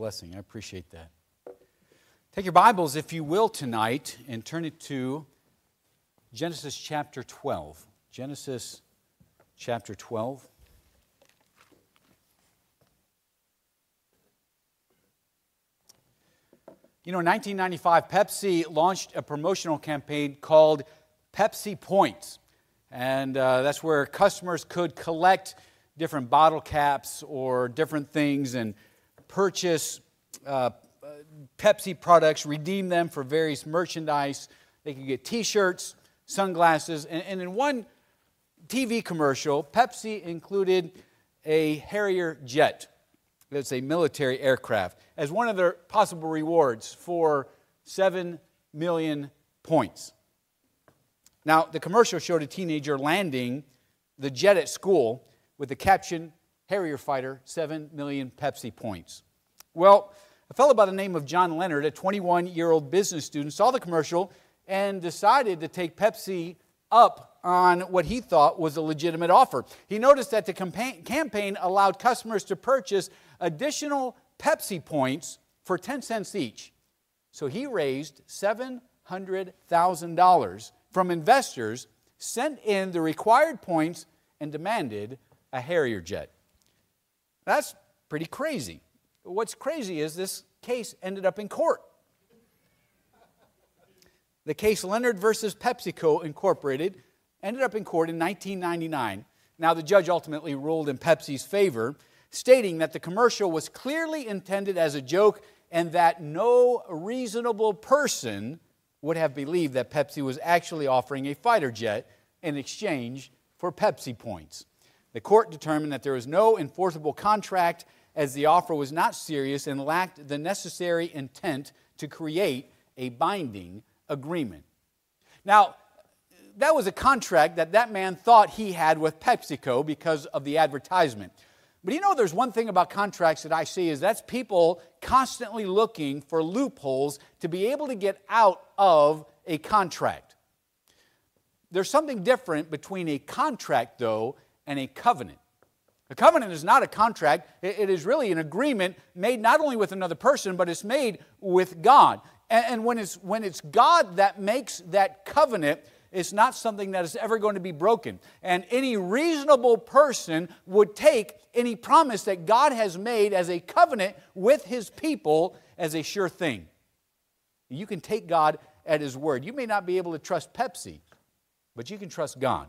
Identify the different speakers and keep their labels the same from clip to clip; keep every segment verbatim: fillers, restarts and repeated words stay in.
Speaker 1: Blessing. I appreciate that. Take your Bibles, if you will, tonight and turn it to Genesis chapter twelve. Genesis chapter twelve. You know, in nineteen ninety-five, Pepsi launched a promotional campaign called Pepsi Points. And uh, that's where customers could collect different bottle caps or different things and purchase uh, Pepsi products, redeem them for various merchandise. They could get T-shirts, sunglasses, and, and in one T V commercial, Pepsi included a Harrier jet. That's a military aircraft, as one of their possible rewards for seven million points. Now, the commercial showed a teenager landing the jet at school with the caption, Harrier fighter, seven million Pepsi points. Well, a fellow by the name of John Leonard, a twenty-one-year-old business student, saw the commercial and decided to take Pepsi up on what he thought was a legitimate offer. He noticed that the campaign allowed customers to purchase additional Pepsi points for ten cents each. So he raised seven hundred thousand dollars from investors, sent in the required points, and demanded a Harrier jet. That's pretty crazy. What's crazy is this case ended up in court. The case Leonard versus PepsiCo Incorporated ended up in court in nineteen ninety-nine. Now, the judge ultimately ruled in Pepsi's favor, stating that the commercial was clearly intended as a joke and that no reasonable person would have believed that Pepsi was actually offering a fighter jet in exchange for Pepsi points. The court determined that there was no enforceable contract as the offer was not serious and lacked the necessary intent to create a binding agreement. Now, that was a contract that that man thought he had with PepsiCo because of the advertisement. But you know, there's one thing about contracts that I see is that's people constantly looking for loopholes to be able to get out of a contract. There's something different between a contract, though, and a covenant. A covenant is not a contract. It is really an agreement made not only with another person, but it's made with God. And when it's, when it's God that makes that covenant, it's not something that is ever going to be broken. And any reasonable person would take any promise that God has made as a covenant with His people as a sure thing. You can take God at His word. You may not be able to trust Pepsi, but you can trust God.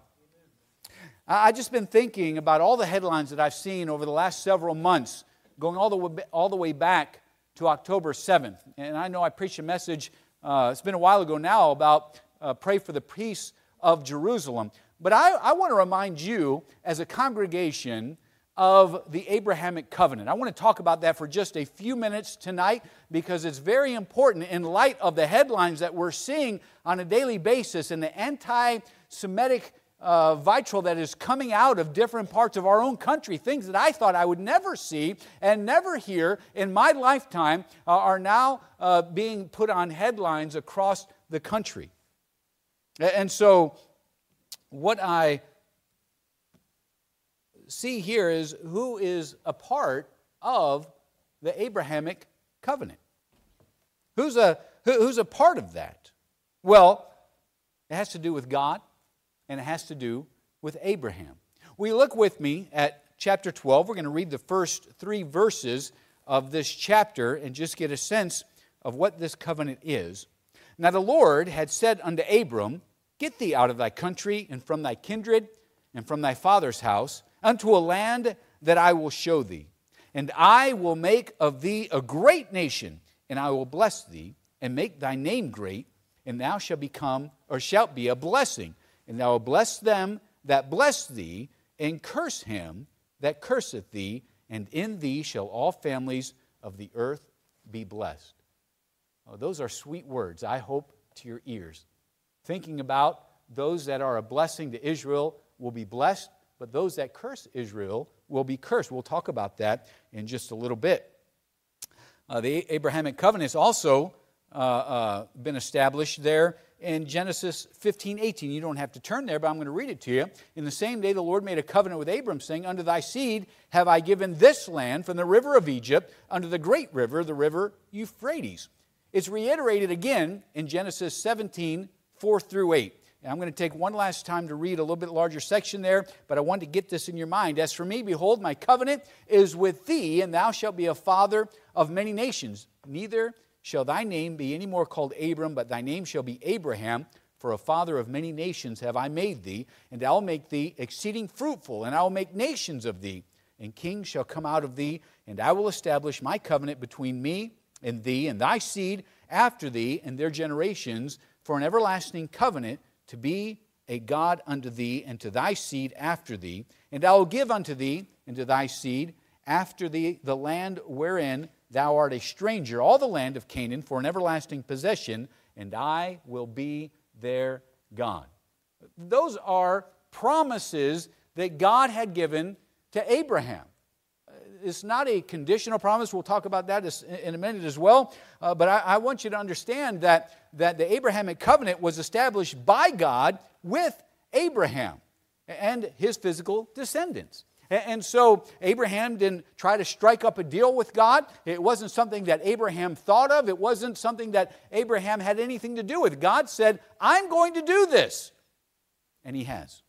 Speaker 1: I've just been thinking about all the headlines that I've seen over the last several months, going all the way, all the way back to October seventh. And I know I preached a message, uh, it's been a while ago now, about uh, pray for the peace of Jerusalem. But I, I want to remind you as a congregation of the Abrahamic covenant. I want to talk about that for just a few minutes tonight because it's very important in light of the headlines that we're seeing on a daily basis and the anti-Semitic Uh, vitriol that is coming out of different parts of our own country. Things that I thought I would never see and never hear in my lifetime uh, are now uh, being put on headlines across the country. And so what I see here is who is a part of the Abrahamic covenant. Who's a, who, who's a part of that? Well, it has to do with God. And it has to do with Abraham. Will you look with me at chapter twelve? We're going to read the first three verses of this chapter and just get a sense of what this covenant is. Now the Lord had said unto Abram, Get thee out of thy country and from thy kindred and from thy father's house unto a land that I will show thee. And I will make of thee a great nation, and I will bless thee and make thy name great, and thou shalt become or shalt be a blessing. And thou wilt bless them that bless thee, and curse him that curseth thee, and in thee shall all families of the earth be blessed. Oh, those are sweet words, I hope, to your ears. Thinking about those that are a blessing to Israel will be blessed, but those that curse Israel will be cursed. We'll talk about that in just a little bit. Uh, the Abrahamic covenant has also uh, uh, been established there in Genesis fifteen, eighteen. You don't have to turn there, but I'm going to read it to you. In the same day the Lord made a covenant with Abram, saying, unto thy seed have I given this land from the river of Egypt unto the great river, the river Euphrates. It's reiterated again in Genesis seventeen, four through eight. And I'm going to take one last time to read a little bit larger section there, but I want to get this in your mind. As for me, behold, my covenant is with thee, and thou shalt be a father of many nations. Neither shall thy name be any more called Abram, but thy name shall be Abraham, for a father of many nations have I made thee, and I will make thee exceeding fruitful, and I will make nations of thee, and kings shall come out of thee, and I will establish my covenant between me and thee and thy seed after thee and their generations, for an everlasting covenant, to be a God unto thee and to thy seed after thee. And I will give unto thee and to thy seed after thee the land wherein thou art a stranger, all the land of Canaan, for an everlasting possession, and I will be their God. Those are promises that God had given to Abraham. It's not a conditional promise. We'll talk about that in a minute as well. Uh, but I, I want you to understand that, that the Abrahamic covenant was established by God with Abraham and his physical descendants. And, and so Abraham didn't try to strike up a deal with God. It wasn't something that Abraham thought of. It wasn't something that Abraham had anything to do with. God said, I'm going to do this. And he has.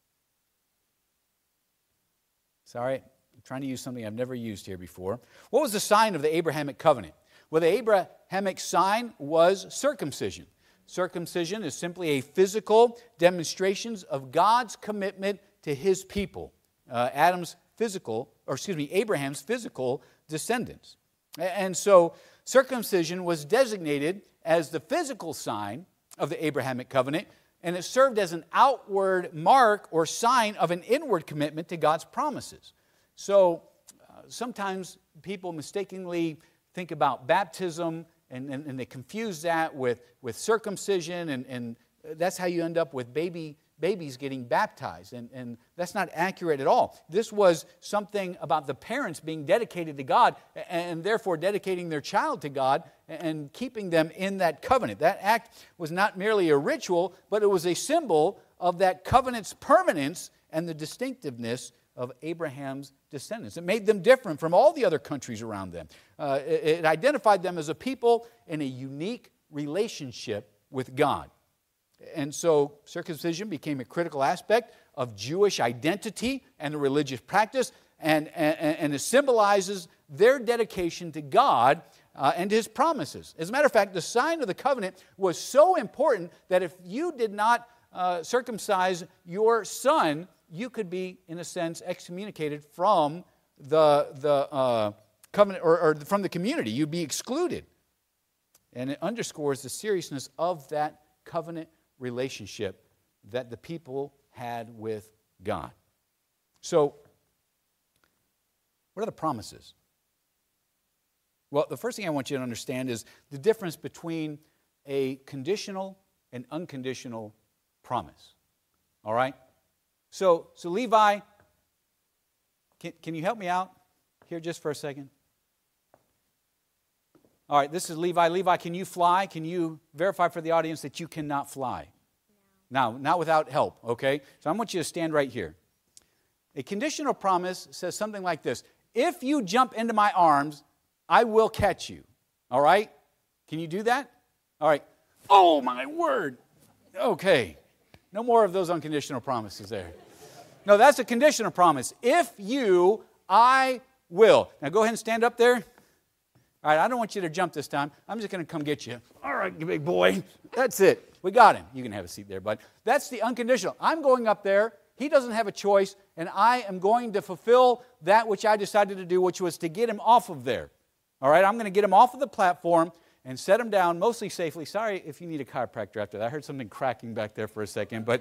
Speaker 1: Sorry. Trying to use something I've never used here before. What was the sign of the Abrahamic covenant? Well, the Abrahamic sign was circumcision. Circumcision is simply a physical demonstration of God's commitment to his people, uh, Adam's physical, or excuse me, Abraham's physical descendants. And so circumcision was designated as the physical sign of the Abrahamic covenant, and it served as an outward mark or sign of an inward commitment to God's promises. So uh, sometimes people mistakenly think about baptism and, and, and they confuse that with, with circumcision, and, and that's how you end up with baby babies getting baptized. And, and that's not accurate at all. This was something about the parents being dedicated to God and therefore dedicating their child to God and keeping them in that covenant. That act was not merely a ritual, but it was a symbol of that covenant's permanence and the distinctiveness of Abraham's descendants. It made them different from all the other countries around them. Uh, it, it identified them as a people in a unique relationship with God. And so circumcision became a critical aspect of Jewish identity and a religious practice, and, and, and it symbolizes their dedication to God uh, and His promises. As a matter of fact, the sign of the covenant was so important that if you did not uh, circumcise your son, you could be, in a sense, excommunicated from the, the uh, covenant or, or from the community. You'd be excluded. And it underscores the seriousness of that covenant relationship that the people had with God. So, what are the promises? Well, the first thing I want you to understand is the difference between a conditional and unconditional promise. All right? So, so Levi, can, can you help me out here just for a second? All right, this is Levi. Levi, can you fly? Can you verify for the audience that you cannot fly? No. Now, not without help, okay? So I want you to stand right here. A conditional promise says something like this. If you jump into my arms, I will catch you. All right? Can you do that? All right. Oh, my word. Okay. No more of those unconditional promises there. No, that's a conditional promise. If you, I will. Now go ahead and stand up there. All right, I don't want you to jump this time. I'm just going to come get you. All right, big boy. That's it. We got him. You can have a seat there, bud. That's the unconditional. I'm going up there. He doesn't have a choice, and I am going to fulfill that which I decided to do, which was to get him off of there. All right, I'm going to get him off of the platform and set him down mostly safely. Sorry if you need a chiropractor after that. I heard something cracking back there for a second. But,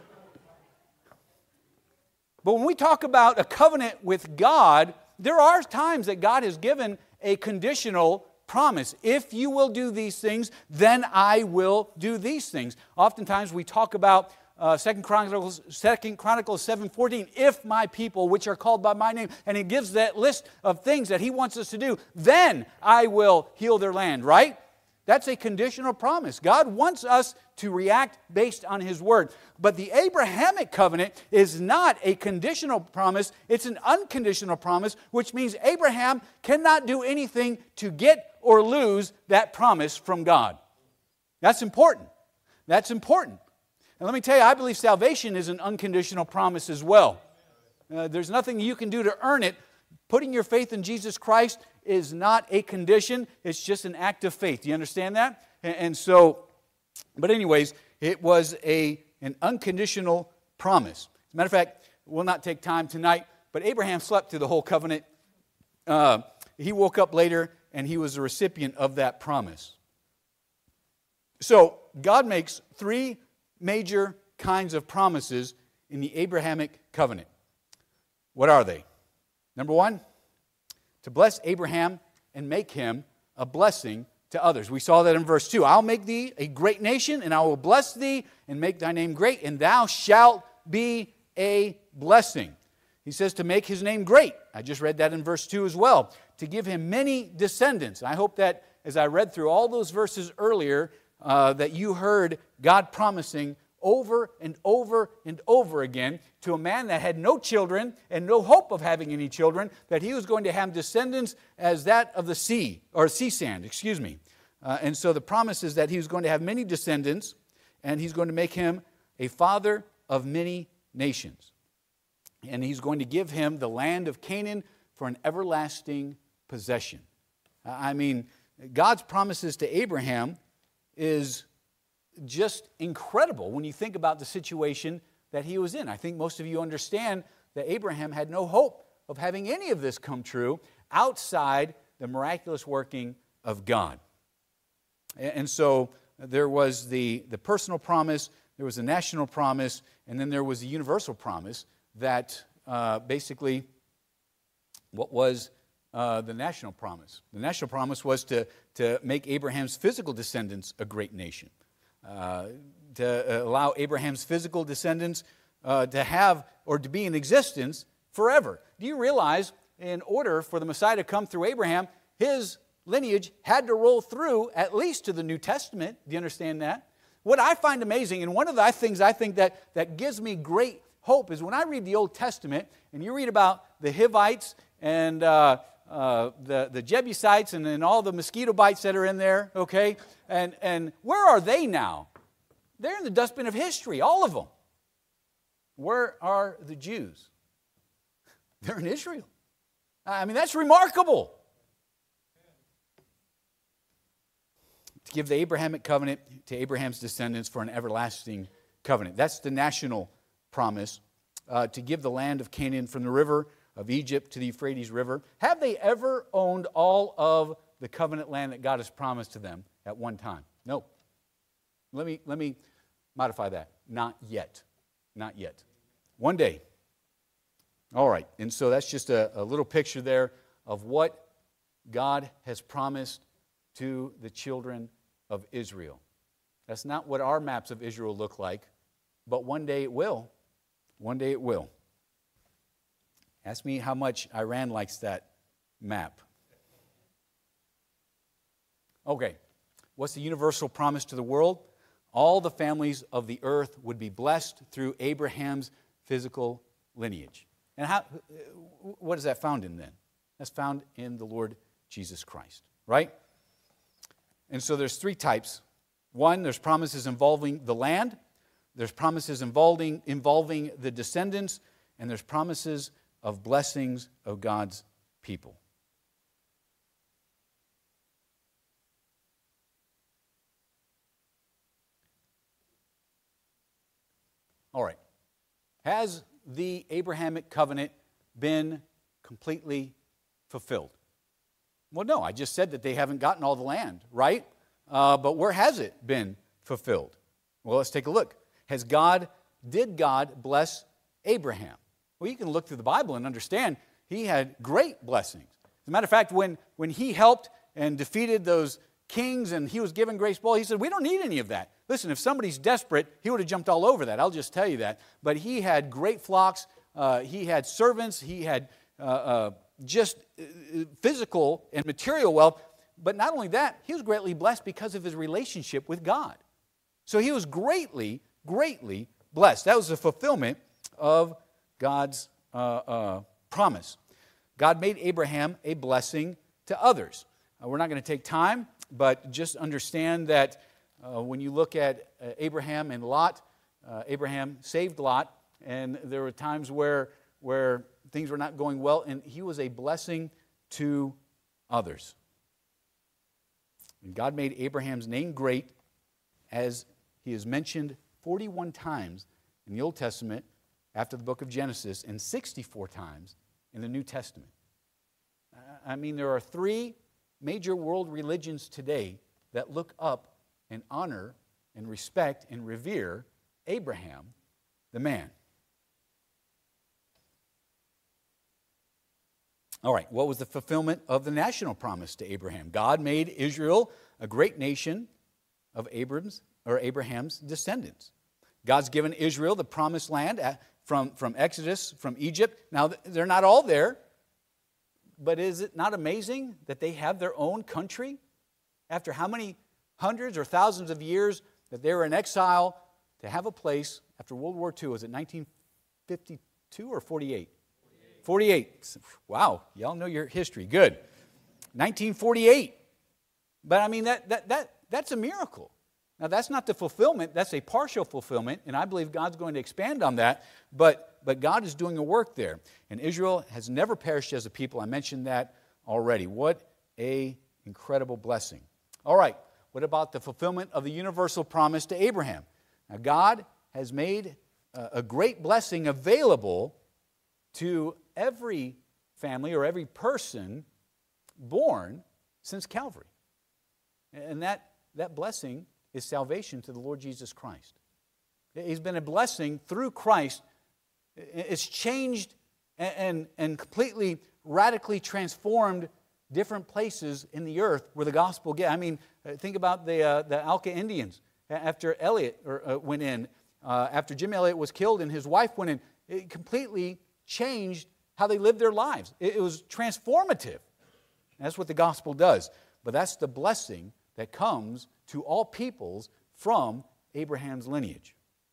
Speaker 1: but when we talk about a covenant with God, there are times that God has given a conditional promise. If you will do these things, then I will do these things. Oftentimes we talk about uh, Second Chronicles, Second Chronicles seven fourteen, if my people, which are called by my name, and He gives that list of things that He wants us to do, then I will heal their land, right? That's a conditional promise. God wants us to react based on His Word. But the Abrahamic covenant is not a conditional promise. It's an unconditional promise, which means Abraham cannot do anything to get or lose that promise from God. That's important. That's important. And let me tell you, I believe salvation is an unconditional promise as well. Uh, there's nothing you can do to earn it. Putting your faith in Jesus Christ is not a condition. It's just an act of faith. Do you understand that? And, and so, but anyways, it was a, an unconditional promise. As a matter of fact, we'll not take time tonight, but Abraham slept through the whole covenant. Uh, he woke up later, and he was a recipient of that promise. So, God makes three major kinds of promises in the Abrahamic covenant. What are they? Number one, to bless Abraham and make him a blessing to others. We saw that in verse two. I'll make thee a great nation, and I will bless thee and make thy name great, and thou shalt be a blessing. He says to make his name great. I just read that in verse two as well. To give him many descendants. I hope that as I read through all those verses earlier, uh, that you heard God promising over and over and over again to a man that had no children and no hope of having any children, that he was going to have descendants as that of the sea, or sea sand, excuse me. Uh, and so the promise is that he was going to have many descendants, and he's going to make him a father of many nations. And he's going to give him the land of Canaan for an everlasting possession. I mean, God's promises to Abraham is just incredible when you think about the situation that he was in. I think most of you understand that Abraham had no hope of having any of this come true outside the miraculous working of God. And so there was the, the personal promise, there was a national promise, and then there was a universal promise that uh, basically, what was uh, the national promise? The national promise was to, to make Abraham's physical descendants a great nation. Uh, to allow Abraham's physical descendants uh, to have or to be in existence forever. Do you realize in order for the Messiah to come through Abraham, his lineage had to roll through at least to the New Testament? Do you understand that? What I find amazing, and one of the things I think that, that gives me great hope is when I read the Old Testament and you read about the Hivites and uh, uh, the, the Jebusites and, and all the mosquito bites that are in there, okay? And, and where are they now? They're in the dustbin of history, all of them. Where are the Jews? They're in Israel. I mean, that's remarkable. To give the Abrahamic covenant to Abraham's descendants for an everlasting covenant. That's the national promise. Uh, to give the land of Canaan from the river of Egypt to the Euphrates River. Have they ever owned all of the covenant land that God has promised to them at one time? No. Let me, let me modify that. Not yet. Not yet. One day. All right. And so that's just a, a little picture there of what God has promised to the children of Israel. That's not what our maps of Israel look like, but one day it will. One day it will. Ask me how much Iran likes that map. Okay. What's the universal promise to the world? All the families of the earth would be blessed through Abraham's physical lineage. And how? What is that found in then? That's found in the Lord Jesus Christ, right? And so there's three types. One, there's promises involving the land. There's promises involving, involving the descendants. And there's promises of blessings of God's people. All right. Has the Abrahamic covenant been completely fulfilled? Well, no. I just said that they haven't gotten all the land, right? Uh, but where has it been fulfilled? Well, let's take a look. Has God, did God bless Abraham? Well, you can look through the Bible and understand he had great blessings. As a matter of fact, when, when he helped and defeated those kings and he was given great spoil, he said, we don't need any of that. Listen, if somebody's desperate, he would have jumped all over that. I'll just tell you that. But he had great flocks. Uh, he had servants. He had uh, uh, just physical and material wealth but not only that, he was greatly blessed because of his relationship with God. So he was greatly, greatly blessed. That was the fulfillment of God's uh, uh, promise. God made Abraham a blessing to others. Uh, we're not going to take time, but just understand that uh, when you look at uh, Abraham and Lot, uh, Abraham saved Lot, and there were times where, where things were not going well, and he was a blessing to others. And God made Abraham's name great, as he is mentioned forty-one times in the Old Testament after the book of Genesis, and sixty-four times in the New Testament. I mean, there are three major world religions today that look up and honor and respect and revere Abraham, the man. All right, what was the fulfillment of the national promise to Abraham? God made Israel a great nation of Abraham's, or Abraham's descendants. God's given Israel the promised land from, from Exodus, from Egypt. Now, they're not all there, but is it not amazing that they have their own country? After how many hundreds or thousands of years that they were in exile, to have a place after World War Two, was it nineteen fifty-two or forty-eight? forty-eight. Wow, y'all know your history. Good. nineteen forty-eight. But I mean, that, that, that, that's a miracle. Now, that's not the fulfillment. That's a partial fulfillment, and I believe God's going to expand on that. But, but God is doing a work there. And Israel has never perished as a people. I mentioned that already. What an incredible blessing. All right, what about the fulfillment of the universal promise to Abraham? Now, God has made a, a great blessing available to every family or every person born since Calvary. And that, that blessing is salvation to the Lord Jesus Christ. He's been a blessing through Christ. It's changed and, and, and completely, radically transformed different places in the earth where the gospel get. I mean, think about the, uh, the Alka Indians. After Elliot or, uh, went in, uh, after Jim Elliot was killed and his wife went in, it completely changed how they lived their lives. It, it was transformative. That's what the gospel does. But that's the blessing that comes to all peoples from Abraham's lineage.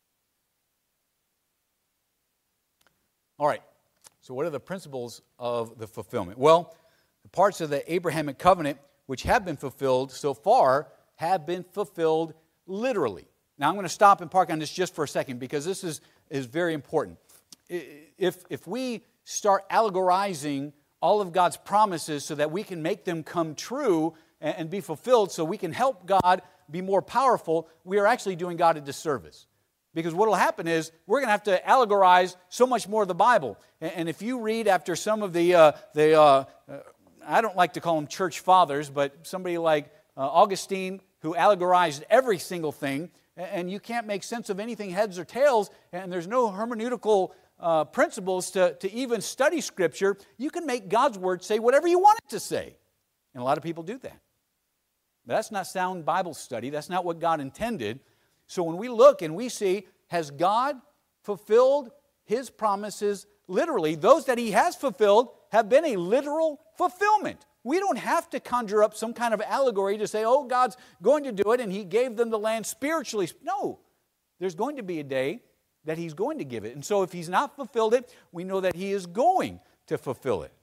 Speaker 1: All right, so what are the principles of the fulfillment? Well, the parts of the Abrahamic covenant which have been fulfilled so far have been fulfilled literally. Now, I'm going to stop and park on this just for a second because this is, is very important. If, if we start allegorizing all of God's promises so that we can make them come true and, and be fulfilled so we can help God be more powerful, we are actually doing God a disservice. Because what will happen is we're going to have to allegorize so much more of the Bible. And, and if you read after some of the, uh, the uh, uh, I don't like to call them church fathers, but somebody like uh, Augustine, who allegorized every single thing, and you can't make sense of anything heads or tails, and there's no hermeneutical uh, principles to, to even study Scripture, you can make God's Word say whatever you want it to say. And a lot of people do that. But that's not sound Bible study. That's not what God intended. So when we look and we see, has God fulfilled His promises literally? Those that He has fulfilled have been a literal fulfillment. We don't have to conjure up some kind of allegory to say, oh, God's going to do it and He gave them the land spiritually. No, there's going to be a day that He's going to give it. And so if He's not fulfilled it, we know that He is going to fulfill it.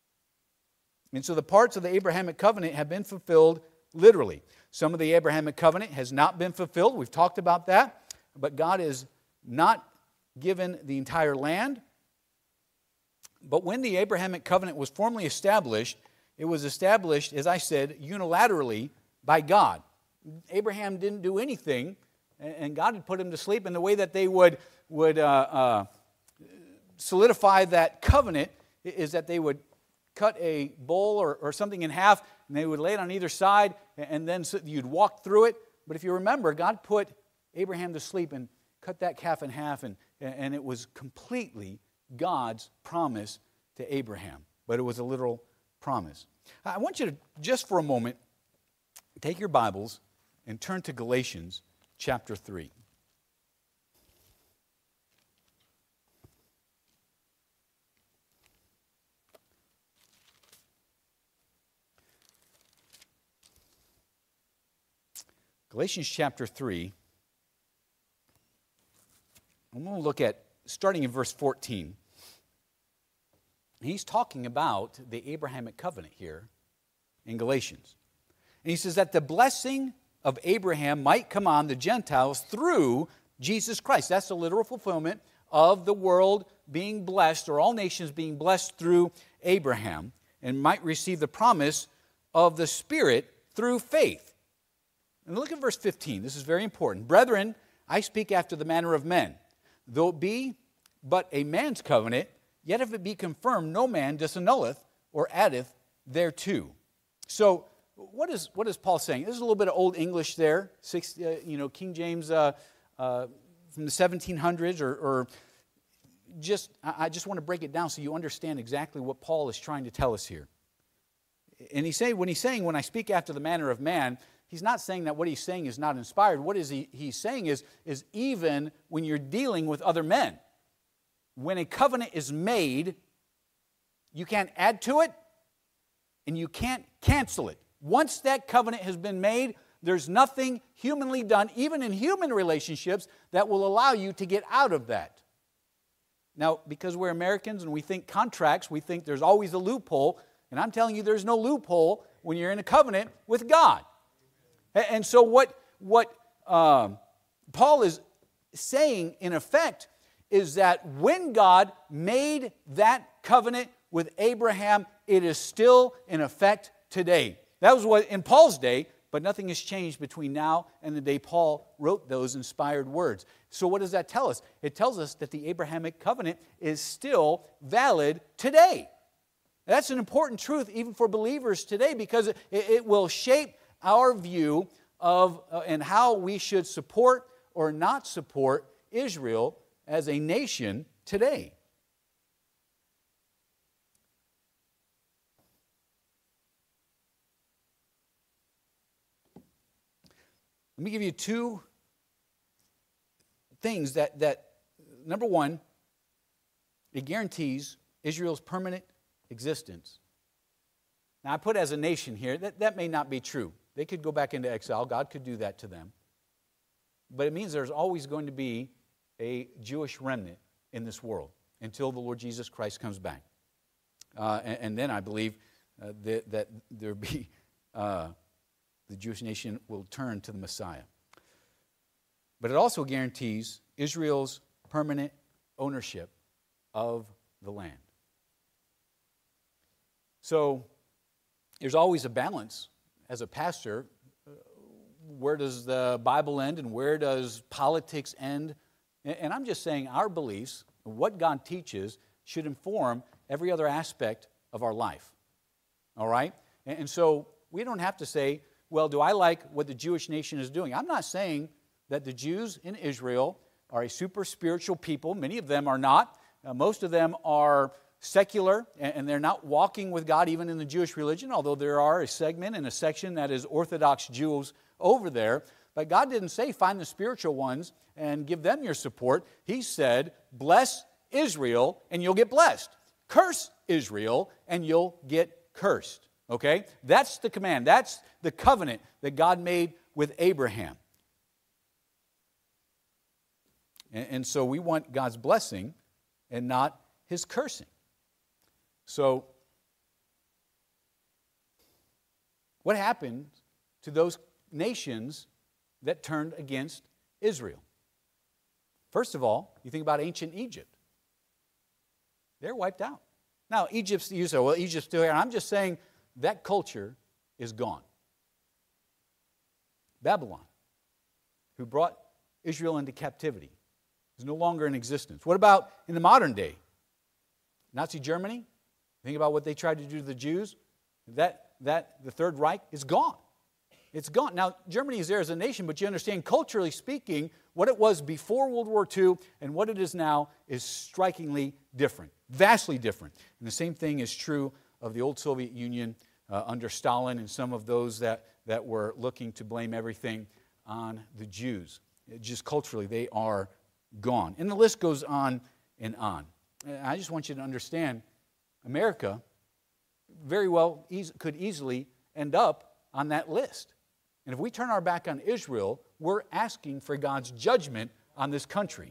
Speaker 1: And so the parts of the Abrahamic covenant have been fulfilled literally. Some of the Abrahamic covenant has not been fulfilled. We've talked about that. But God has not given the entire land. But when the Abrahamic covenant was formally established, it was established, as I said, unilaterally by God. Abraham didn't do anything, and God had put him to sleep. And the way that they would, would uh, uh, solidify that covenant is that they would cut a bowl or, or something in half, and they would lay it on either side, and then you'd walk through it. But if you remember, God put Abraham to sleep and cut that calf in half, and, and it was completely God's promise to Abraham. But it was a literal promise. I want you to, just for a moment, take your Bibles and turn to Galatians chapter three. Galatians chapter three. I'm going to look at, starting in verse fourteen. He's talking about the Abrahamic covenant here in Galatians. And he says that the blessing of Abraham might come on the Gentiles through Jesus Christ. That's the literal fulfillment of the world being blessed, or all nations being blessed through Abraham, and might receive the promise of the Spirit through faith. And look at verse fifteen. This is very important. Brethren, I speak after the manner of men. Though it be but a man's covenant, yet if it be confirmed, no man disannulleth or addeth thereto. So, what is what is Paul saying? There's a little bit of Old English there, six, uh, you know, King James uh, uh, from the seventeen hundreds, or, or just I just want to break it down so you understand exactly what Paul is trying to tell us here. And he say when he's saying, when I speak after the manner of man, he's not saying that what he's saying is not inspired. What is he he's saying is is even when you're dealing with other men, when a covenant is made, you can't add to it and you can't cancel it. Once that covenant has been made, there's nothing humanly done, even in human relationships, that will allow you to get out of that. Now, because we're Americans and we think contracts, we think there's always a loophole, and I'm telling you there's no loophole when you're in a covenant with God. And so what, what um, Paul is saying, in effect, is that when God made that covenant with Abraham, it is still in effect today. That was what in Paul's day, but nothing has changed between now and the day Paul wrote those inspired words. So what does that tell us? It tells us that the Abrahamic covenant is still valid today. That's an important truth even for believers today, because it, it will shape our view of uh, and how we should support or not support Israel as a nation today. Let me give you two things that, that number one, it guarantees Israel's permanent existence. Now, I put as a nation here. That, that may not be true. They could go back into exile. God could do that to them. But it means there's always going to be a Jewish remnant in this world until the Lord Jesus Christ comes back. Uh, and, and then I believe uh, that, that there be uh, the Jewish nation will turn to the Messiah. But it also guarantees Israel's permanent ownership of the land. So there's always a balance as a pastor. Where does the Bible end and where does politics end? And I'm just saying our beliefs, what God teaches, should inform every other aspect of our life. All right? And so we don't have to say, well, do I like what the Jewish nation is doing? I'm not saying that the Jews in Israel are a super spiritual people. Many of them are not. Uh, most of them are secular, and they're not walking with God even in the Jewish religion, although there are a segment and a section that is Orthodox Jews over there. But God didn't say find the spiritual ones and give them your support. He said, bless Israel and you'll get blessed. Curse Israel and you'll get cursed. Okay? That's the command. That's the covenant that God made with Abraham. And, and so we want God's blessing and not his cursing. So, what happened to those nations that turned against Israel? First of all, you think about ancient Egypt. They're wiped out. Now, Egypt's, you say, well, Egypt's still here. I'm just saying that culture is gone. Babylon, who brought Israel into captivity, is no longer in existence. What about in the modern day? Nazi Germany? Think about what they tried to do to the Jews. That, that the Third Reich is gone. It's gone. Now, Germany is there as a nation, but you understand, culturally speaking, what it was before World War Two and what it is now is strikingly different, vastly different. And the same thing is true of the old Soviet Union uh, under Stalin and some of those that, that were looking to blame everything on the Jews. It just culturally, they are gone. And the list goes on and on. And I just want you to understand, America very well could easily end up on that list. And if we turn our back on Israel, we're asking for God's judgment on this country.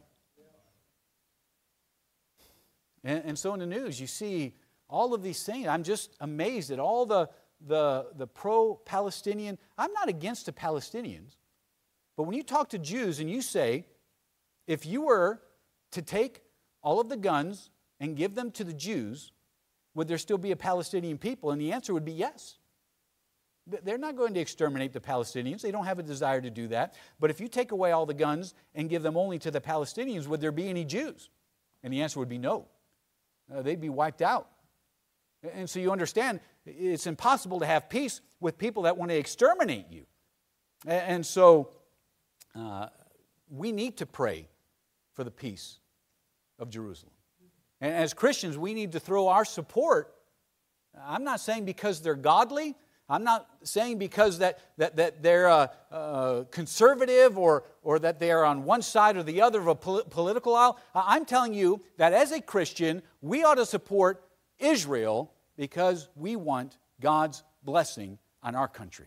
Speaker 1: And, and so in the news, you see all of these things. I'm just amazed at all the, the, the pro-Palestinian. I'm not against the Palestinians. But when you talk to Jews and you say, if you were to take all of the guns and give them to the Jews, would there still be a Palestinian people? And the answer would be yes. They're not going to exterminate the Palestinians. They don't have a desire to do that. But if you take away all the guns and give them only to the Palestinians, would there be any Jews? And the answer would be no. Uh, they'd be wiped out. And so you understand, it's impossible to have peace with people that want to exterminate you. And so uh, we need to pray for the peace of Jerusalem. And as Christians, we need to throw our support. I'm not saying because they're godly. I'm not saying because that, that, that they're uh, uh, conservative or, or that they are on one side or the other of a pol- political aisle. I'm telling you that as a Christian, we ought to support Israel because we want God's blessing on our country.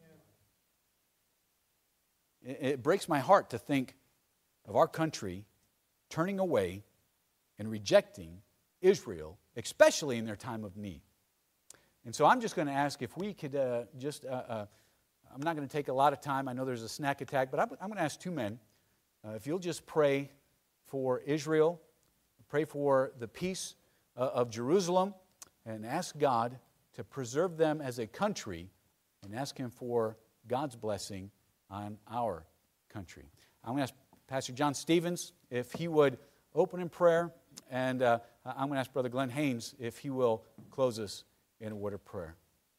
Speaker 1: It, it breaks my heart to think of our country turning away and rejecting Israel, especially in their time of need. And so I'm just going to ask if we could uh, just, uh, uh, I'm not going to take a lot of time. I know there's a snack attack, but I'm, I'm going to ask two men, uh, if you'll just pray for Israel, pray for the peace uh, of Jerusalem, and ask God to preserve them as a country, and ask Him for God's blessing on our country. I'm going to ask Pastor John Stevens if he would open in prayer, and uh, I'm going to ask Brother Glenn Haynes if he will close us in a word of prayer.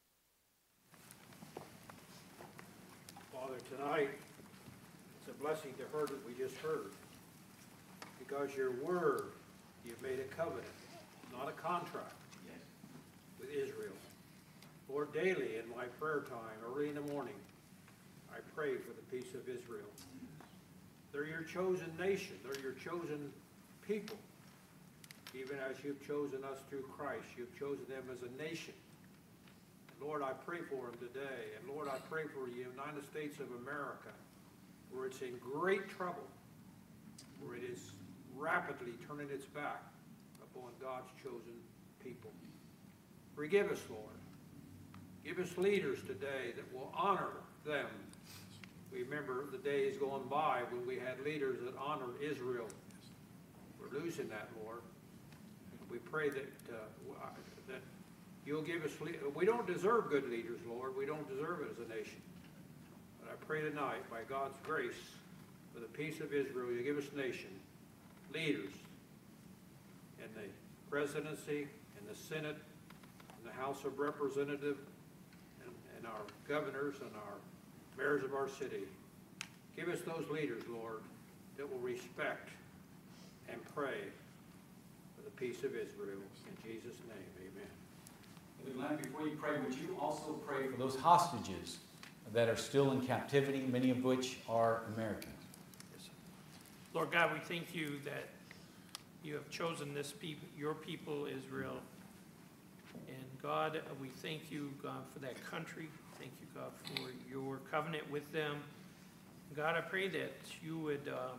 Speaker 2: Father, tonight it's a blessing to hear what we just heard. Because your word, you've made a covenant, not a contract, yes, with Israel. Lord, daily in my prayer time, early in the morning, I pray for the peace of Israel. They're your chosen nation. They're your chosen people. Even as you've chosen us through Christ, you've chosen them as a nation. And Lord, I pray for them today. And Lord, I pray for the United States of America, where it's in great trouble, where it is rapidly turning its back upon God's chosen people. Forgive us, Lord. Give us leaders today that will honor them. We remember the days going by when we had leaders that honored Israel. We're losing that, Lord. We pray that uh, that you'll give us, we don't deserve good leaders, Lord. We don't deserve it as a nation. But I pray tonight, by God's grace, for the peace of Israel, you give us nation, leaders in the presidency, in the Senate, in the House of Representatives, and, and our governors and our mayors of our city. Give us those leaders, Lord, that will respect and pray for the peace of Israel. In Jesus' name, amen.
Speaker 1: Glenn, before you pray, would you also pray for those hostages that are still in captivity, many of which are Americans?
Speaker 3: Yes. Lord God, we thank you that you have chosen this people, your people, Israel. And God, we thank you, God, for that country. Thank you, God, for your covenant with them. God, I pray that you would, uh,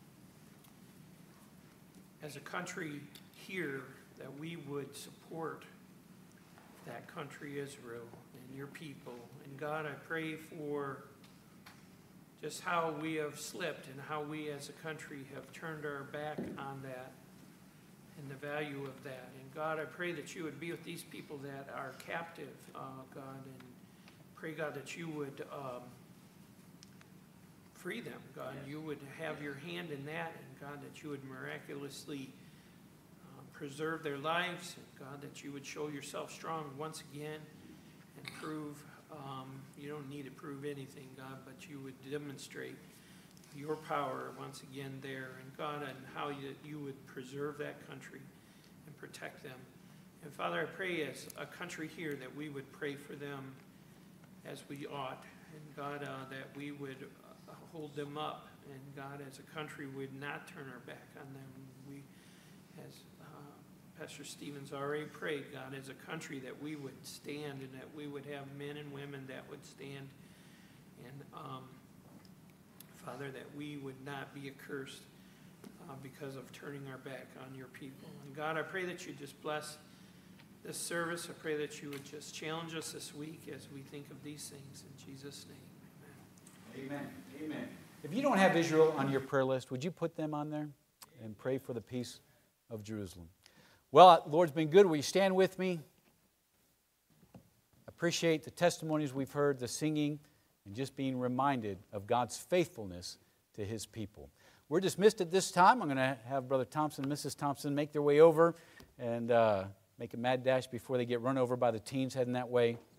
Speaker 3: as a country here, that we would support that country, Israel, and your people. And God, I pray for just how we have slipped and how we as a country have turned our back on that and the value of that. And God, I pray that you would be with these people that are captive, uh, God, and pray, God, that you would um, free them, God. Yes. You would have your hand in that, and God, that you would miraculously uh, preserve their lives, and God, that you would show yourself strong once again and prove, um, you don't need to prove anything, God, but you would demonstrate your power once again there, and God, and how you, you would preserve that country and protect them. And Father, I pray as a country here that we would pray for them as we ought, and God, uh, that we would uh, hold them up, and God, as a country, would not turn our back on them. We, as uh, Pastor Stevens already prayed, God, as a country, that we would stand, and that we would have men and women that would stand And, um, Father, that we would not be accursed uh, because of turning our back on your people. And God, I pray that you just bless this service. I pray that you would just challenge us this week as we think of these things. In Jesus' name, amen.
Speaker 1: Amen. Amen. If you don't have Israel on your prayer list, would you put them on there and pray for the peace of Jerusalem? Well, the Lord's been good. Will you stand with me? Appreciate the testimonies we've heard, the singing, and just being reminded of God's faithfulness to His people. We're dismissed at this time. I'm going to have Brother Thompson and Missus Thompson make their way over and uh, make a mad dash before they get run over by the teens heading that way.